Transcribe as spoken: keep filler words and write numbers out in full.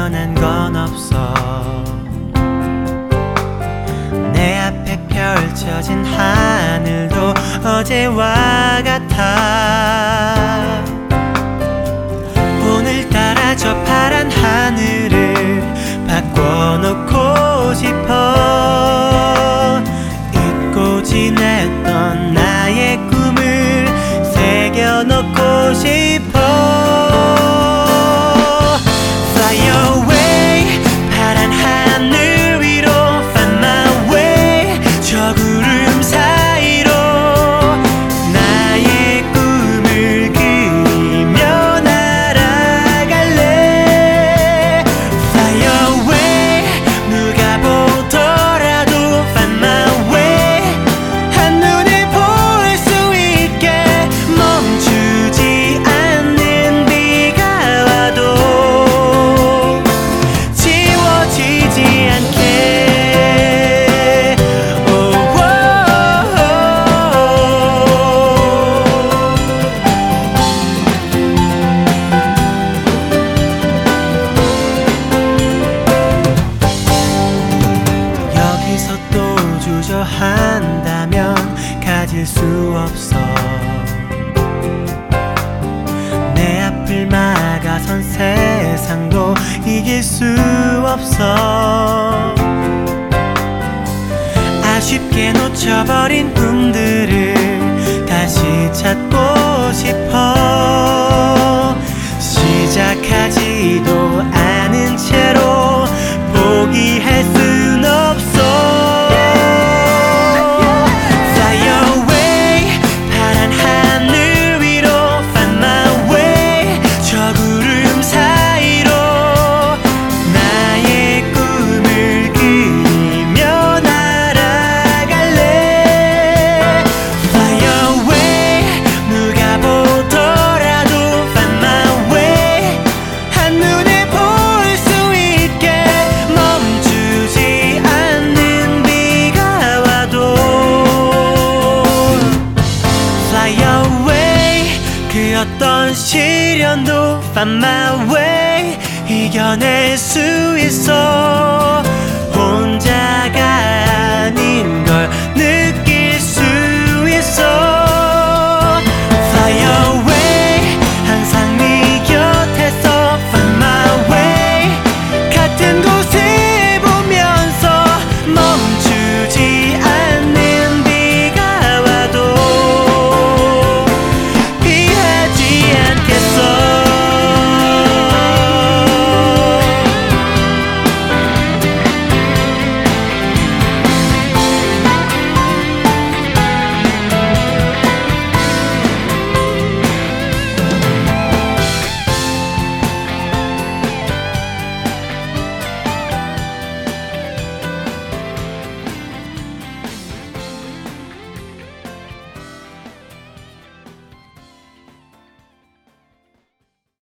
변한 건 없어. 내 앞에 펼쳐진 하늘도 어제와 같아. 오늘따라 저 파란 하늘을 바꿔놓고 싶어. 잊고 지냈던 나의 꿈을 새겨놓고 싶어. Fly away, 파란 하늘 위로 find my way. 저 구름 사이로 나의 꿈을 그리며 날아갈래. Fly away, 누가 보더라도 find my way. 한눈에 볼 수 있게 멈추지 않는 비가 와도 지워지지 않게. 여기서 또 주저한다면 가질 수 없어. 내 앞을 막아선 세상도 이길 수 없어. 아쉽게 놓쳐버린 꿈들을 다시 찾고 싶어. 시작하지도 않은 채로 포기할 순 없어. Fly away, 파란 하늘 위로 find my way. 저 구름 사이로 나의 꿈을 그리며 날아갈래. Fly away, 누가 보더라도 find my way. 한눈에 볼 수 있게 멈추지 않는 비가 와도. Fly away, 그 어떤 시련도 find my way. 이겨낼 수 있어. 혼자가 아닌 걸 느낄 수 있어.